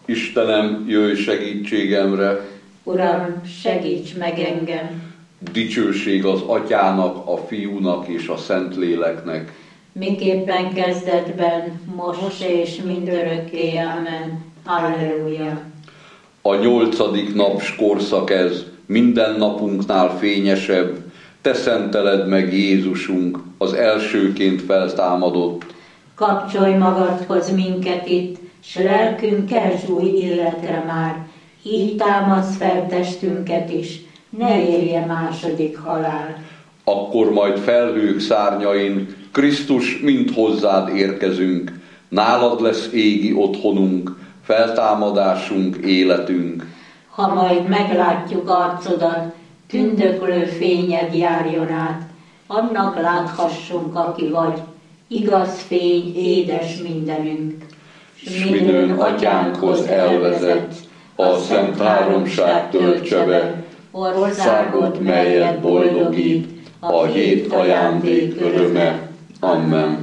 Istenem, jöjj segítségemre! Uram, segíts meg engem! Dicsőség az Atyának, a Fiúnak és a Szentléleknek. Miképpen kezdetben, most és mindörökké. Amen. Halleluja! A 8. nap korszak ez, minden napunknál fényesebb. Te szenteled meg Jézusunk, az elsőként feltámadott. Kapcsolj magadhoz minket itt, s lelkünk kelts új életre már. Így támadsz fel testünket is, ne érje második halál. Akkor majd felhők szárnyain, Krisztus, mind hozzád érkezünk. Nálad lesz égi otthonunk, feltámadásunk, életünk. Ha majd meglátjuk arcodat, tündöklő fényed járjon át, annak láthassunk, aki vagy, igaz fény, édes mindenünk. S midőn Atyánkhoz elvezet, a Szent Háromság töltse be, országot, melyet boldogít, a hét ajándék öröme. Amen.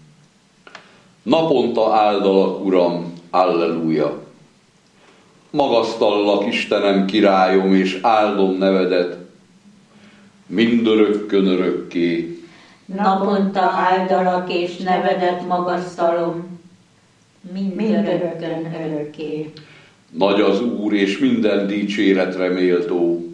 Naponta áldalak, Uram, alleluja! Magasztallak, Istenem, királyom, és áldom nevedet, mindörökkön örökké. Naponta áldalak, és nevedet magasztalom, mindörökkön örökké. Nagy az Úr, és minden dicséretre méltó,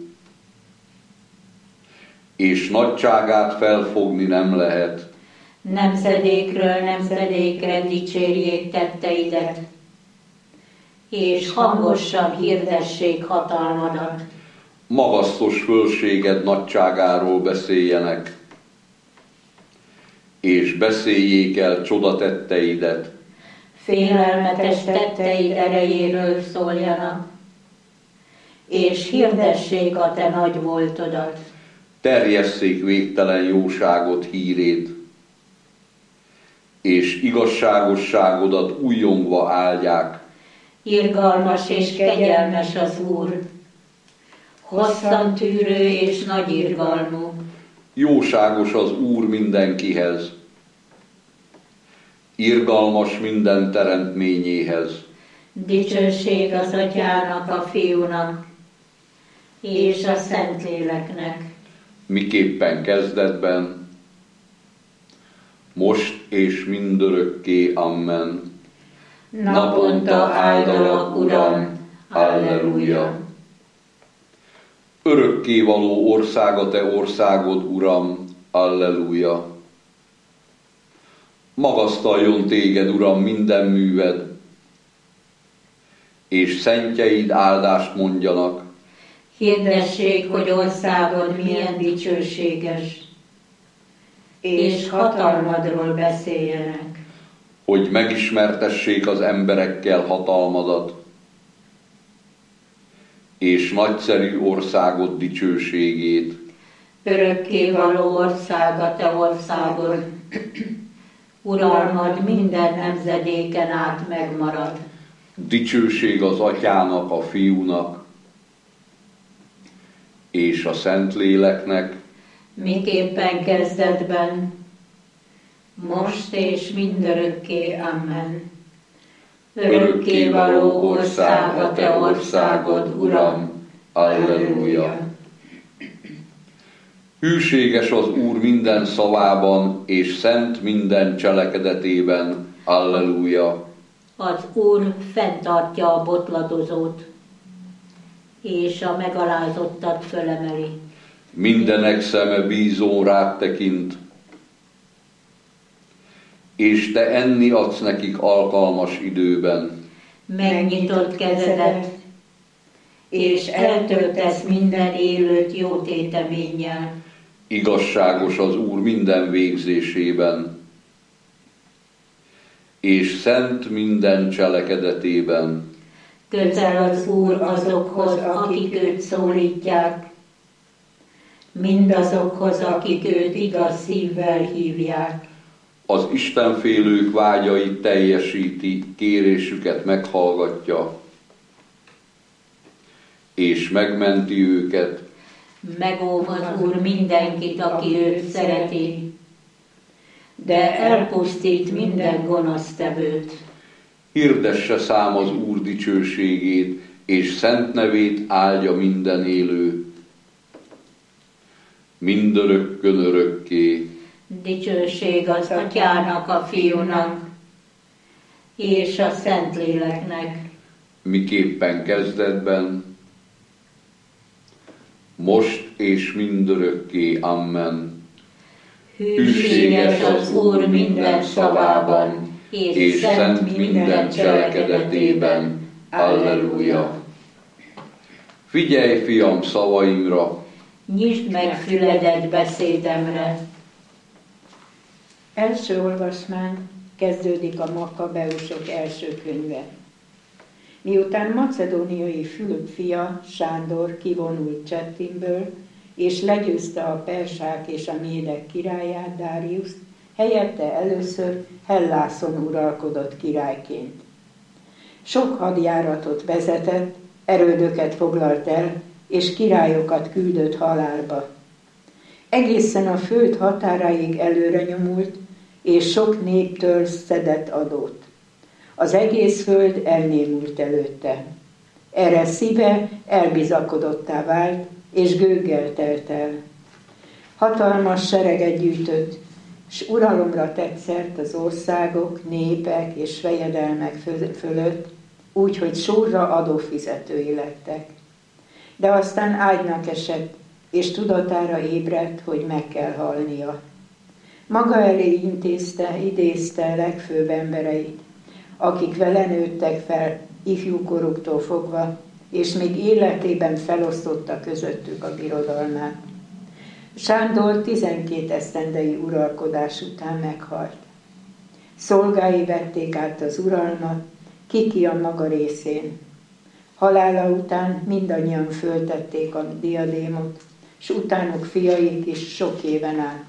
és nagyságát felfogni nem lehet. Nemzedékről nemzedékre dicsérjék tetteidet, és hangosan hirdessék hatalmadat. Magasztos fölséged nagyságáról beszéljenek, és beszéljék el csodatetteidet. Félelmetes tetteid erejéről szóljanak, és hirdessék a te nagy voltodat. Terjesszék végtelen jóságot hírét, és igazságosságodat újjongva áldják. Irgalmas és kegyelmes az Úr, hosszan tűrő és nagy irgalmú. Jóságos az Úr mindenkihez, irgalmas minden teremtményéhez. Dicsőség az Atyának, a Fiúnak és a Szentléleknek. Miképpen kezdetben, most és mindörökké. Amen. Naponta áldalak, Uram, alleluja! Örökkévaló ország a te országod, Uram, alleluja! Magasztaljon téged, Uram, minden műved, és szentjeid áldást mondjanak. Hirdessék, hogy országod milyen dicsőséges, és hatalmadról beszéljenek. Hogy megismertessék az emberekkel hatalmadat, és nagyszerű országod dicsőségét. Örökkévaló ország a te országod, uralmad minden nemzedéken át megmarad. Dicsőség az Atyának, a Fiúnak és a Szentléleknek, miképpen kezdetben, most és mindörökké. Amen. Örökkévaló ország a te országod, Uram, alleluja! Hűséges az Úr minden szavában, és szent minden cselekedetében, alleluja! Az Úr fenntartja a botladozót, és a megalázottat fölemeli. Mindenek szeme bízón rád tekint, és te enni adsz nekik alkalmas időben. Megnyitott kezedet, és eltöltesz minden élőt jó téteménnyel. Igazságos az Úr minden végzésében, és szent minden cselekedetében. Közel az Úr azokhoz, akik őt szólítják, mindazokhoz, akik őt igaz szívvel hívják. Az istenfélők vágyait teljesíti, kérésüket meghallgatja, és megmenti őket. Megóv az Úr mindenkit, aki őt szereti, de elpusztít minden gonosztevőt. hirdesse szám az Úr dicsőségét, és szent nevét áldja minden élő, mindörökkön örökké. Dicsőség az Atyának, a Fiúnak, és a Szentléleknek. Miképpen kezdetben, most és mindörökké. Amen. Hűséges az Úr minden szavában, és szent minden cselekedetében. Alleluja! Figyelj, fiam, szavaimra! Nyisd meg füledet beszédemre! Első olvasmány, kezdődik a Makkabeusok első könyve. Miután macedóniai Fülöp fia, Sándor kivonult Csettinből, és legyőzte a persák és a médek királyát, Dáriuszt, helyette először Hellászon uralkodott királyként. Sok hadjáratot vezetett, erődöket foglalt el, és királyokat küldött halálba. Egészen a föld határáig előre nyomult, és sok néptől szedett adót. Az egész föld elnémult előtte. Erre szíve elbizakodottá vált, és gőggel telt el. Hatalmas sereget gyűjtött, s uralomra tett szert az országok, népek és fejedelmek fölött, úgy, hogy sorra adófizetői lettek. De aztán ágynak esett, és tudatára ébredt, hogy meg kell halnia. Maga elé idézte legfőbb embereit, akik vele nőttek fel ifjúkoruktól fogva, és még életében felosztotta közöttük a birodalmát. Sándor 12 esztendei uralkodás után meghalt. Szolgái vették át az uralmat, ki a maga részén. Halála után mindannyian föltették a diadémot, s utánuk fiaik is sok éven át.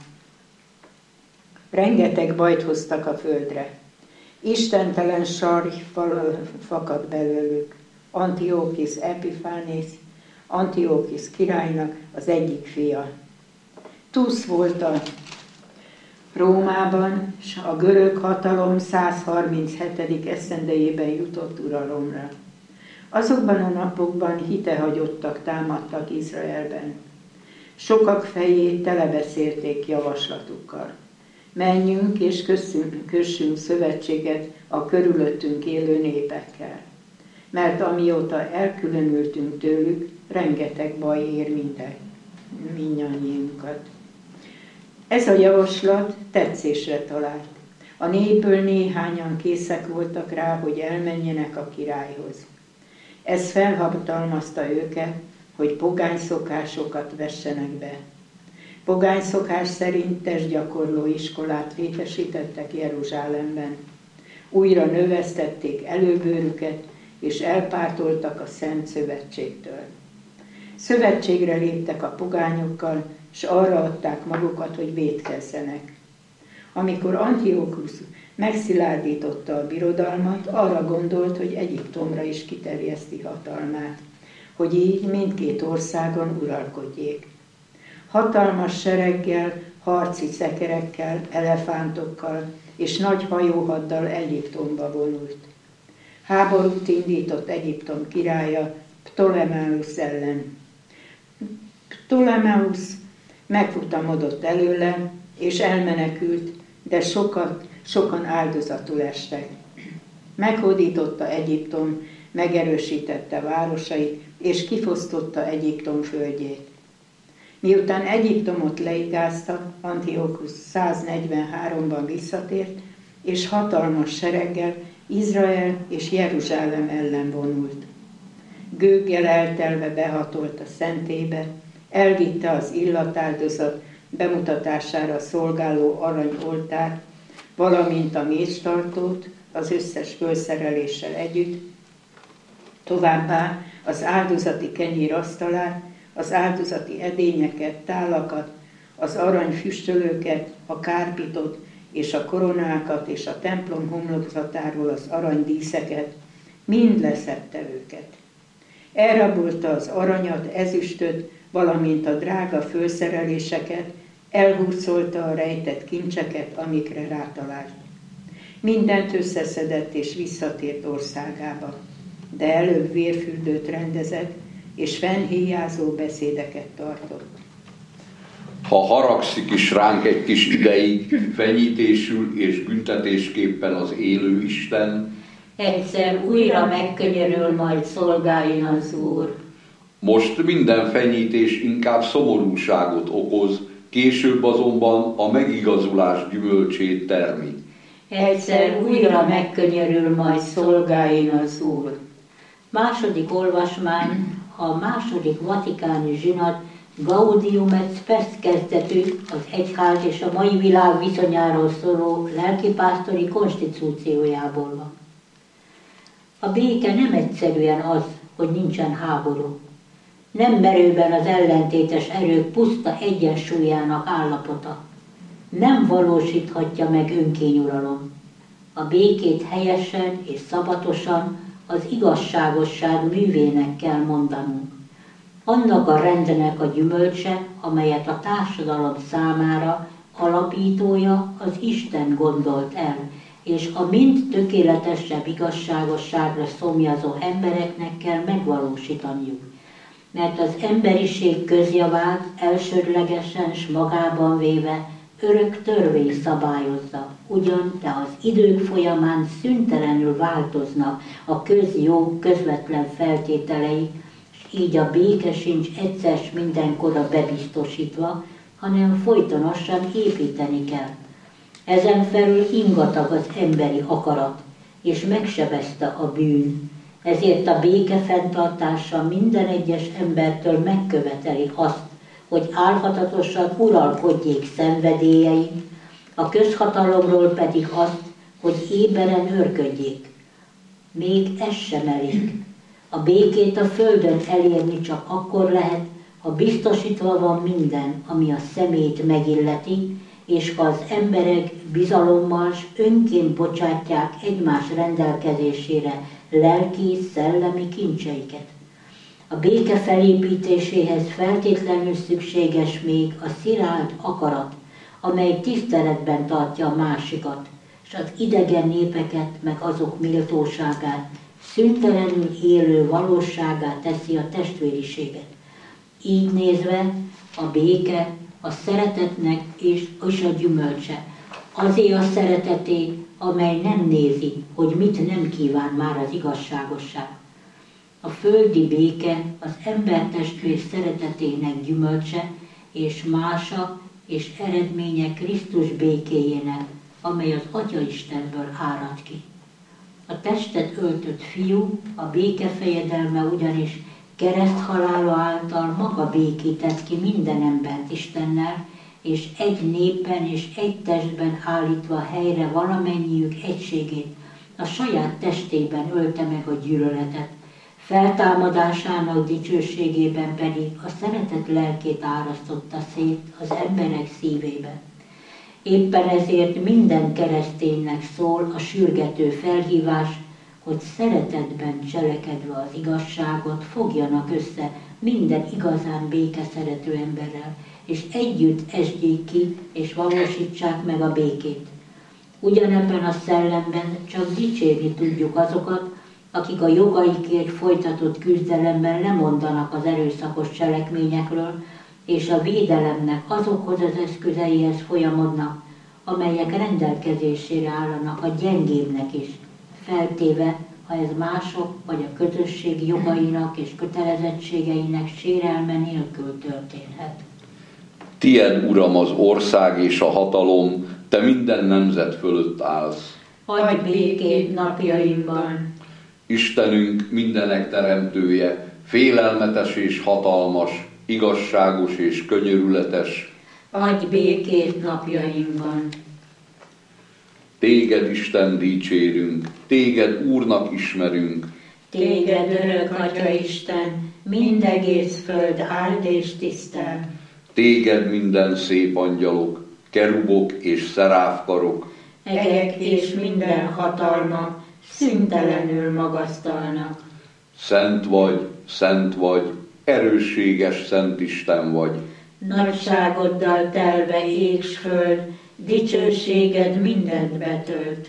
Rengeteg bajt hoztak a földre. Istentelen sarj fakad belőlük. Antiochis Epiphanes, Antiochis királynak az egyik fia. Tusz volt a Rómában, s a görög hatalom 137. esztendejében jutott uralomra. Azokban a napokban hitehagyottak támadtak Izraelben. Sokak fejét telebeszélték javaslatukkal. Menjünk és kössünk szövetséget a körülöttünk élő népekkel. Mert amióta elkülönültünk tőlük, rengeteg baj ér mindannyiunkat. Ez a javaslat tetszésre talált. A népből néhányan készek voltak rá, hogy elmenjenek a királyhoz. Ez felhatalmazta őket, hogy pogány szokásokat vessenek be. Pogány szokás szerint testgyakorló iskolát létesítettek Jeruzsálemben. Újra növesztették előbőrüket, és elpártoltak a Szent Szövetségtől. Szövetségre léptek a pogányokkal, s arra adták magukat, hogy vétkezzenek. Amikor Antiochus megszilárdította a birodalmat, arra gondolt, hogy Egyiptomra is kiterjeszti hatalmát, hogy így mindkét országon uralkodjék. Hatalmas sereggel, harci szekerekkel, elefántokkal és nagy hajóhaddal Egyiptomba vonult. Háborút indított Egyiptom királya Ptolemeusz ellen. Ptolemeusz megfutamodott előle, és elmenekült, de sokan áldozatul estek. Meghódította Egyiptom, megerősítette városait, és kifosztotta Egyiptom földjét. Miután Egyiptomot leigázta, Antiochus 143-ban visszatért, és hatalmas sereggel Izrael és Jeruzsálem ellen vonult. Gőggel eltelve behatolt a szentélybe, elvitte az illatáldozat bemutatására szolgáló aranyoltárt, valamint a méztartót az összes fölszereléssel együtt, továbbá az áldozati kenyér asztalát, az áldozati edényeket, tálakat, az aranyfüstölőket, a kárpitot és a koronákat és a templom homlokzatáról az aranydíszeket, mind leszedte őket. Elrabolta az aranyat, ezüstöt, valamint a drága fölszereléseket, elhurcolta a rejtett kincseket, amikre rátalált. Mindent összeszedett és visszatért országába, de előbb vérfürdőt rendezett, és fennhéjázó beszédeket tartott. Ha haragszik is ránk egy kis ideig, fenyítésül és büntetésképpen az élő Isten, egyszer újra megkönyörül majd szolgáin az Úr. most minden fenyítés inkább szomorúságot okoz, később azonban a megigazulás gyümölcsét termi. Egyszer újra megkönyörül majd szolgáin az Úr. Második olvasmány, a második vatikáni zsinat Gaudium et Spes kezdetű, az egyház és a mai világ viszonyáról szóló lelkipásztori konstitúciójából van. A béke nem egyszerűen az, hogy nincsen háború. Nem merőben az ellentétes erők puszta egyensúlyának állapota. Nem valósíthatja meg önkényuralom. A békét helyesen és szabatosan az igazságosság művének kell mondanunk. Annak a rendnek a gyümölcse, amelyet a társadalom számára alapítója az Isten gondolt el, és a mind tökéletesebb igazságosságra szomjazó embereknek kell megvalósítaniuk. Mert az emberiség közjavát elsődlegesen s magában véve örök törvény szabályozza, ugyan de az idők folyamán szüntelenül változnak a közjó közvetlen feltételei, és így a béke sincs egyszer s mindenkorra bebiztosítva, hanem folytonosan építeni kell. Ezen felül ingatag az emberi akarat, és megsebezte a bűn. Ezért a béke fenntartása minden egyes embertől megköveteli azt, hogy álhatatosan uralkodjék szenvedélyein, a közhatalomról pedig azt, hogy éberen őrködjék. Még ez sem elég. A békét a földön elérni csak akkor lehet, ha biztosítva van minden, ami a szemét megilleti, és ha az emberek bizalommal s önként bocsátják egymás rendelkezésére lelki, szellemi kincseiket. A béke felépítéséhez feltétlenül szükséges még a szilárd akarat, amely tiszteletben tartja a másikat, és az idegen népeket meg azok méltóságát, szüntelenül élő valóságát teszi a testvériséget. Így nézve a béke a szeretetnek és a gyümölcse. Azért a szereteté, amely nem nézi, hogy mit nem kíván már az igazságosság. A földi béke az embertestvér szeretetének gyümölcse, és mása és eredménye Krisztus békéjének, amely az Atya Istenből árad ki. A testet öltött fiú, a béke fejedelme ugyanis kereszthalála által maga békített ki minden embert Istennel, és egy népben és egy testben állítva helyre valamennyiük egységét, a saját testében ölte meg a gyűlöletet, feltámadásának dicsőségében pedig a szeretet lelkét árasztotta szét az emberek szívébe. Éppen ezért minden kereszténynek szól a sürgető felhívás, hogy szeretetben cselekedve az igazságot fogjanak össze minden igazán békeszerető emberrel, és együtt esdjék ki és valósítsák meg a békét. Ugyanebben a szellemben csak dicsérni tudjuk azokat, akik a jogaikért folytatott küzdelemben lemondanak az erőszakos cselekményekről, és a védelemnek azokhoz az eszközeihez folyamodnak, amelyek rendelkezésére állanak a gyengébbnek is, feltéve, ha ez mások vagy a közösség jogainak és kötelezettségeinek sérelme nélkül történhet. Tied, Uram, az ország és a hatalom, te minden nemzet fölött állsz. Adj békét napjainkban! Istenünk, mindenek teremtője, félelmetes és hatalmas, igazságos és könyörületes. Adj békét napjainkban! Téged, Isten, dicsérünk, téged Úrnak ismerünk. Téged, örök Atya Isten, mindegész föld áld és tisztel. Téged minden szép angyalok, kerubok és szeráfkarok, Egek és minden hatalmak szüntelenül magasztalnak. Szent vagy, erősséges Szent Isten vagy. Nagyságoddal telve ég s föld, dicsőséged mindent betölt.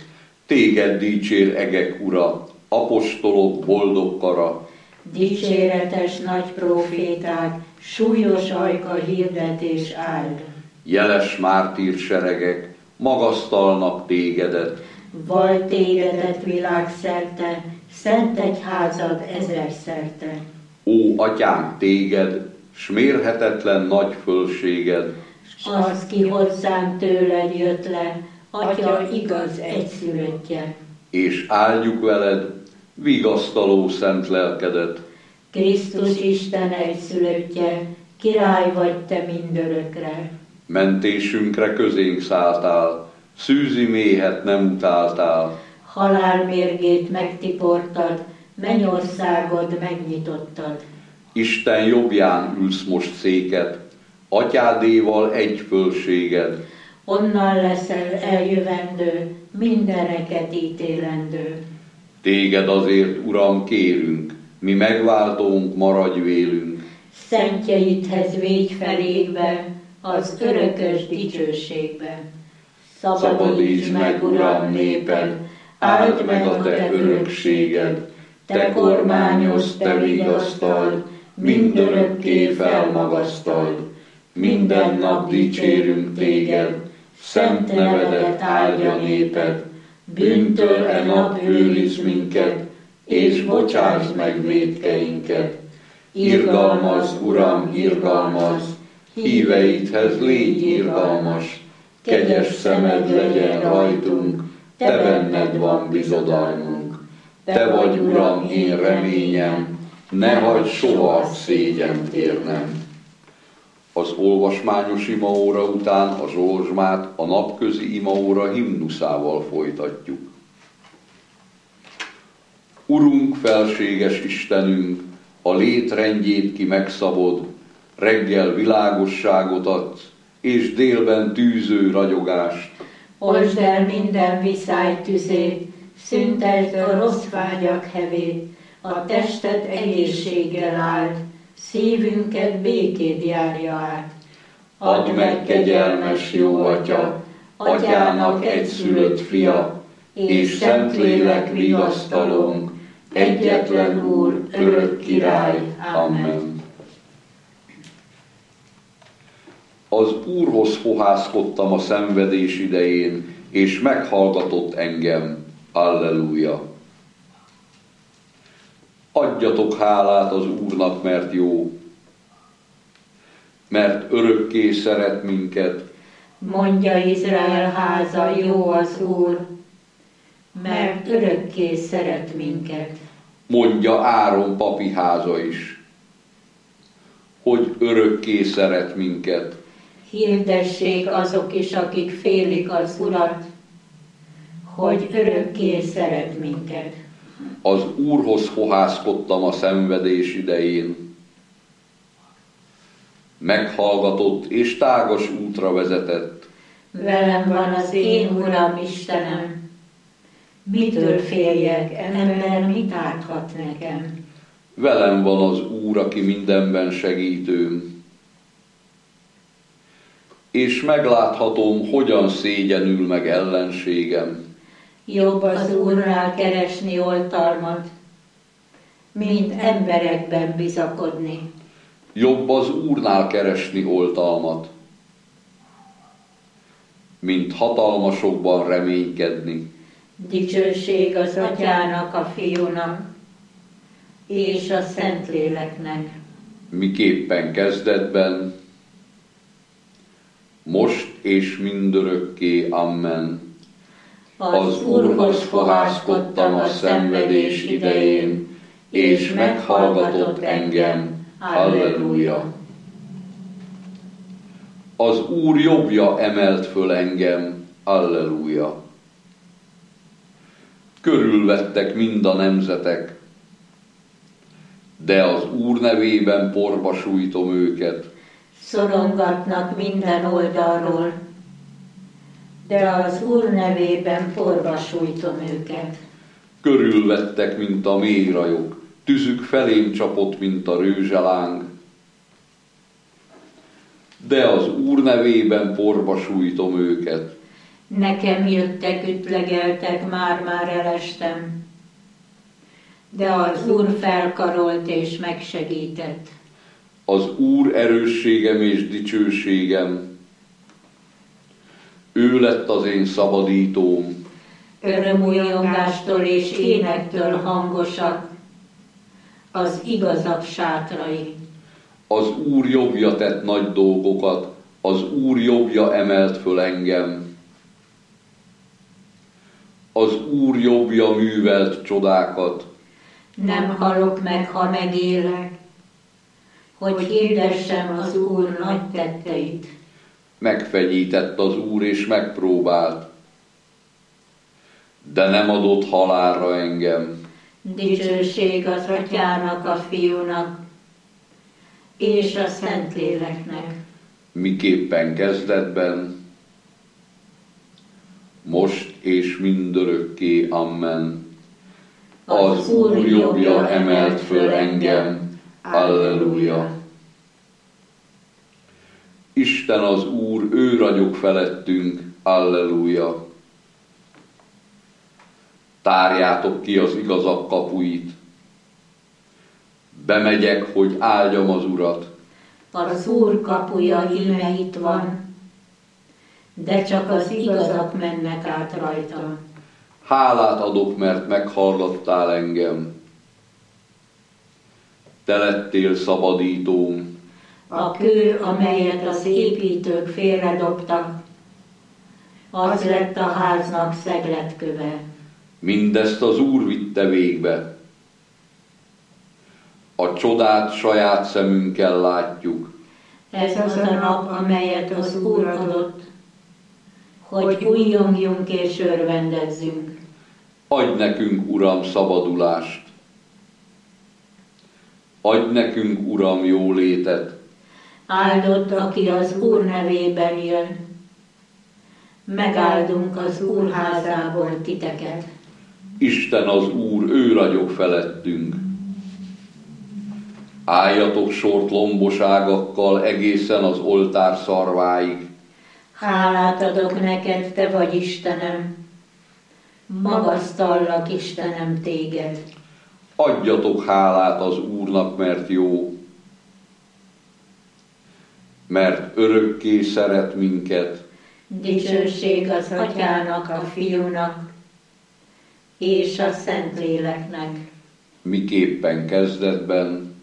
Téged dicsér egek ura, apostolok boldog kara. Dicséretes nagy proféták, súlyos ajka hirdetés áld. Jeles mártír seregek, magasztalnak tégedet. Val tégedet világszerte, szent egyházad ezerszerte. Ó, atyánk, téged, s mérhetetlen nagy fölséged. S az, ki hozzánk tőled jött le, Atya igaz egyszülöttje. És áldjuk veled vigasztaló szent lelkedet. Krisztus Isten egyszülöttje, király vagy te mindörökre. Mentésünkre közénk szálltál, szűzi méhet nem utáltál. Halál mérgét megtiportad, mennyországod megnyitottad. Isten jobbján ülsz most széket, atyádéval egy fölséged. Onnan leszel eljövendő, mindeneket ítélendő. Téged azért, Uram, kérünk, mi megváltónk, maradj vélünk. Szentjeidhez végy felékbe, az örökös dicsőségbe. Szabadíts meg, Uram, néped, áld meg a te örökséged. Te kormányozz, te vigasztald, mindörökké felmagasztald. Minden nap dicsérünk téged, szent nevedet áldja néped. Bűntől e nap őriz minket, és bocsásd meg vétkeinket. Irgalmazz, Uram, irgalmazz, híveidhez légy irgalmas. Kegyes szemed legyen rajtunk, te benned van bizodalmunk. Te vagy, Uram, én reményem, ne hagyd soha szégyent érnem. Az olvasmányos imaóra után a zsolzsmát a napközi imaóra himnuszával folytatjuk. Urunk, felséges Istenünk, a létrendjét ki megszabod, reggel világosságot adsz, és délben tűző ragyogást. Oltsd el minden viszály tüzét, szünteld a rossz vágyak hevét, a testet egészséggel áld, szívünket békéd járja át. Add meg, kegyelmes jó Atya, Atyának egyszülött fia, és Szentlélek vigasztalónk, egyetlen Úr, örök király. Amen. Az Úrhoz fohászkodtam a szenvedés idején, és meghallgatott engem. Alleluja! Adjatok hálát az Úrnak, mert jó, mert örökké szeret minket. Mondja Izrael háza, jó az Úr, mert örökké szeret minket. Mondja Áron papi háza is, hogy örökké szeret minket. Hirdessék azok is, akik félik az Urat, hogy örökké szeret minket. Az Úrhoz fohászkodtam a szenvedés idején. Meghallgatott és tágas útra vezetett. Velem van az én Uram Istenem, mitől féljek, ember mit árthat nekem? Velem van az Úr, aki mindenben segítőm. És megláthatom, hogyan szégyenül meg ellenségem. Jobb az Úrnál keresni oltalmat, mint emberekben bizakodni. Jobb az Úrnál keresni oltalmat, mint hatalmasokban reménykedni. Dicsőség az Atyának, a Fiúnak és a Szentléleknek. Miképpen kezdetben, most és mindörökké. Amen. Az Úrhoz fohászkodtam a szenvedés idején, és meghallgatott engem. Halleluja! Az Úr jobbja emelt föl engem. Halleluja! Körülvettek mind a nemzetek, de az Úr nevében porba sújtom őket. Szorongatnak minden oldalról, de az Úr nevében porba sújtom őket. Körülvettek, mint a mélyrajok, tüzük felém csapott, mint a rőzseláng. De az Úr nevében porba sújtom őket. Nekem jöttek, ütlegeltek, már elestem. De az Úr felkarolt és megsegített. Az Úr erősségem és dicsőségem, ő lett az én szabadítóm. Örömújongástól és énektől hangosak az igazak sátrai. Az Úr jobbja tett nagy dolgokat, az Úr jobbja emelt föl engem. Az Úr jobbja művelt csodákat. Nem halok meg, ha megélek, hogy hirdessem az Úr nagy tetteit. Megfenyített az Úr és megpróbált, de nem adott halálra engem. Dicsőség az Atyának, a Fiúnak és a Szentléleknek. Miképpen kezdetben, most és mindörökké. Amen. Az Úr jobbja emelt föl engem. Alleluja. Isten az Úr, ő ragyog felettünk. Alleluja. Tárjátok ki az igazak kapuit. Bemegyek, hogy áldjam az Urat. Az Úr kapuja íme itt van, de csak az igazak mennek át rajta. Hálát adok, mert meghallottál engem. Te lettél szabadítóm. A kő, amelyet az építők félredobtak, az lett a háznak szegletköve. Mindezt az Úr vitte végbe. A csodát saját szemünkkel látjuk. Ez az a nap, amelyet az Úr adott, hogy újjongjunk és örvendezzünk. Adj nekünk, Uram, szabadulást. Adj nekünk, Uram, jólétet. Áldott, aki az Úr nevében jön. Megáldunk az Úr házából titeket. Isten az Úr, ő ragyog felettünk. Álljatok sort lomboságakkal egészen az oltár szarváig. Hálát adok neked, te vagy Istenem. Magasztallak, Istenem, téged. Adjatok hálát az Úrnak, mert jó. Mert örökké szeret minket. Dicsőség az Atyának, a Fiúnak és a Szentléleknek. Miképpen kezdetben,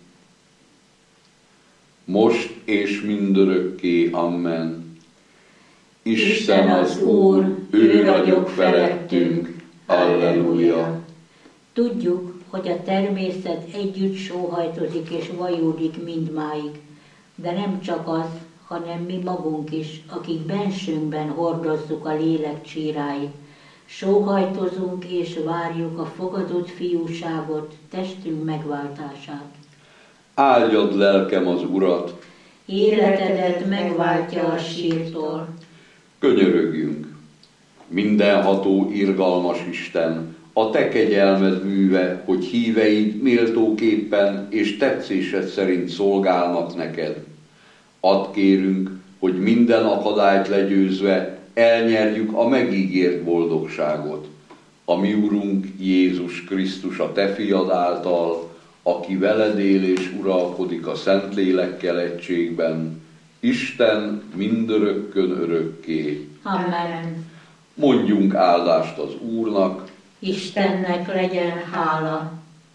most és mindörökké. Amen. Isten az Úr, ő ragyog felettünk. Alleluja. Tudjuk, hogy a természet együtt sóhajtozik és vajúdik mindmáig, de nem csak az, hanem mi magunk is, akik bensőnkben hordozzuk a lélek csíráit. Sóhajtozunk és várjuk a fogadott fiúságot, testünk megváltását. Áldjad lelkem az Urat. Életedet megváltja a sírtól. Könyörögjünk. Mindenható, irgalmas Isten, a te kegyelmed műve, hogy híveid méltóképpen és tetszésed szerint szolgálnak neked. Add kérünk, hogy minden akadályt legyőzve elnyerjük a megígért boldogságot. A mi Urunk Jézus Krisztus, a te fiad által, aki veled él és uralkodik a Szentlélekkel egységben, Isten mindörökkön örökké. Amen. Mondjunk áldást az Úrnak. Istennek legyen hála.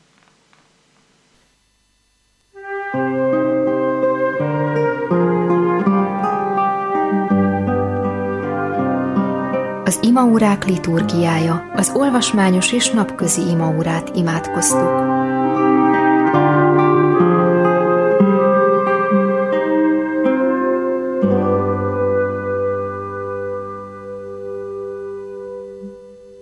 Az imaórák liturgiája, az olvasmányos és napközi imaórát imádkoztuk.